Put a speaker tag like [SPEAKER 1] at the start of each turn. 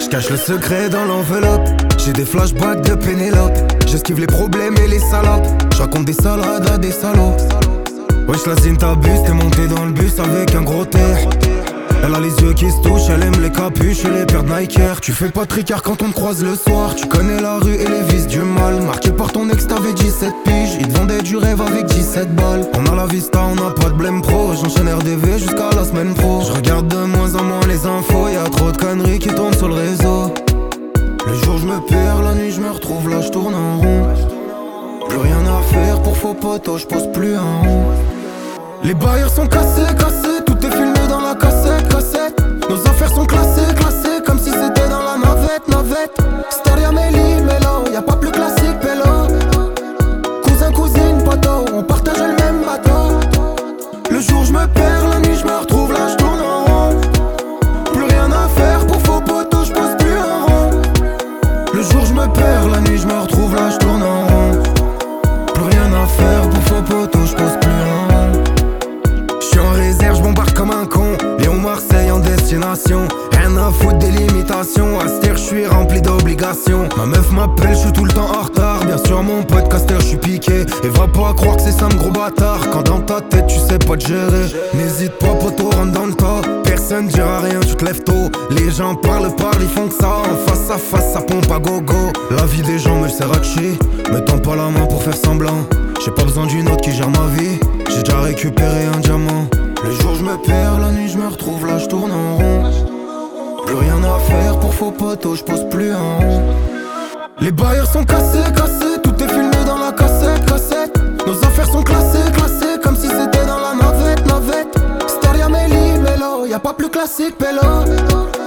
[SPEAKER 1] J'cache le secret dans l'enveloppe. J'ai des flashbacks de Pénélope. J'esquive les problèmes et les salopes. J'raconte des salades à des salauds. Wesh la zine t'abuse, t'es monté dans le bus avec un gros terre. Elle a les yeux qui se touchent, elle aime les capuches et les paires de Nike Air. Tu fais pas de tricard quand on te croise le soir. Tu connais la rue et les vices du mal. Marqué par ton ex t'avais 17 piges. Il te vendait du rêve avec 17 balles. On a la vista, on n'a pas de blême pro. J'enchaîne RDV jusqu'à la semaine pro. Je regarde de moins en moins les infos. Y'a trop de conneries qui tournent sur le réseau. Le jour je me perds, la nuit je me retrouve là, je tourne en rond. Plus rien à faire pour faux potos, je pose plus un rond. Les bailleurs sont cassés, cassés. Tout est filmé dans la cassette, cassette. Nos affaires sont classées, classées. Comme si c'était dans la navette, navette. Staria, Méli, Mélo. Y'a pas plus classique, pélo. Cousin, cousine, poteau. On partage le même bateau. Le jour je me perds, la nuit je me retrouve là, je tourne en rond. Plus rien à faire pour faux potos, je pose plus un rond. Le jour je me perds, la nuit je me retrouve là, je tourne en rond. Plus rien à faire pour faux potos, je pose plus un rond. J'suis en réserve, j'bombarde comme un con. Léon Marseille en destination. Rien à foutre des limitations. À ce j'suis rempli d'obligations. Ma meuf m'appelle, j'suis tout le temps en retard. Bien sûr mon pote caster, j'suis piqué. Et va pas croire que c'est Sam gros bâtard. Quand dans ta tête tu sais pas te gérer. N'hésite pas poto, rentre dans le tas. Personne dira rien, tu te lèves tôt. Les gens parlent, ils font que ça. En face à face, ça pompe à gogo. La vie des gens me sert à chier. Me tends pas la main pour faire semblant. J'ai pas besoin d'une autre qui gère ma vie. J'ai déjà récupéré un diamant. Le jour je me perds, la nuit je me retrouve là, je tourne en rond. Plus rien à faire pour faux potos, je pose plus un rond. Les bailleurs sont cassés, cassés. Tout est filmé dans la cassette, cassette. Nos affaires sont classées, classées. Comme si c'était dans la navette, navette. Staria, Méli, Mélo. Y'a pas plus classique, pélo.